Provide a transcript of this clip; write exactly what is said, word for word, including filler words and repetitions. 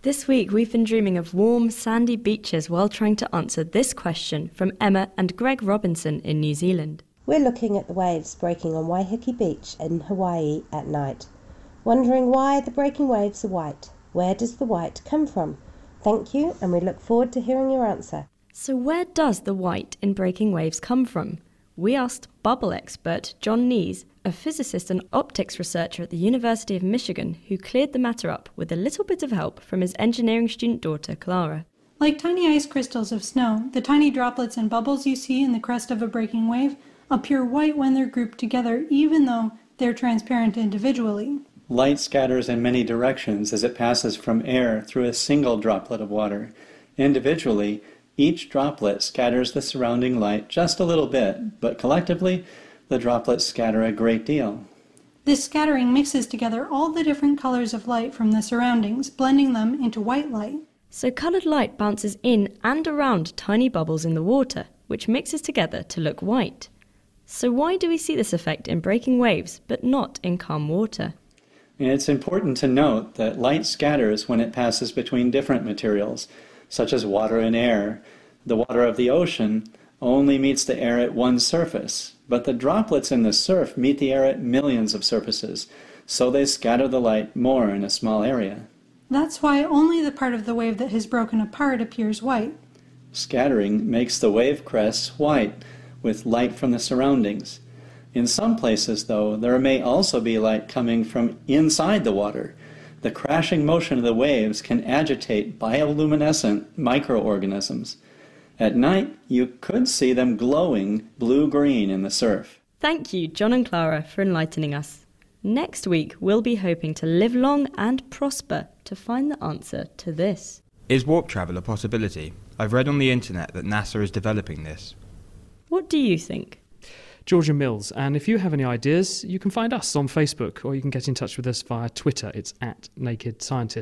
This week we've been dreaming of warm, sandy beaches while trying to answer this question from Emma and Greg Robinson in New Zealand. We're looking at the waves breaking on Waiheke Beach in Hawaii at night, wondering why the breaking waves are white. Where does the white come from? Thank you, and we look forward to hearing your answer. So where does the white in breaking waves come from? We asked bubble expert John Nees, a physicist and optics researcher at the University of Michigan, who cleared the matter up with a little bit of help from his engineering student daughter, Clara. Like tiny ice crystals of snow, the tiny droplets and bubbles you see in the crest of a breaking wave appear white when they're grouped together, even though they're transparent individually. Light scatters in many directions as it passes from air through a single droplet of water. Individually, each droplet scatters the surrounding light just a little bit, but collectively, the droplets scatter a great deal. This scattering mixes together all the different colors of light from the surroundings, blending them into white light. So coloured light bounces in and around tiny bubbles in the water, which mixes together to look white. So why do we see this effect in breaking waves, but not in calm water? And it's important to note that light scatters when it passes between different materials, such as water and air. The water of the ocean only meets the air at one surface, but the droplets in the surf meet the air at millions of surfaces, so they scatter the light more in a small area. That's why only the part of the wave that has broken apart appears white. Scattering makes the wave crests white, with light from the surroundings. In some places, though, there may also be light coming from inside the water. The crashing motion of the waves can agitate bioluminescent microorganisms. At night, you could see them glowing blue-green in the surf. Thank you, John and Clara, for enlightening us. Next week, we'll be hoping to live long and prosper to find the answer to this. Is warp travel a possibility? I've read on the internet that NASA is developing this. What do you think? Georgia Mills, and if you have any ideas, you can find us on Facebook, or you can get in touch with us via Twitter. It's at Naked Scientist.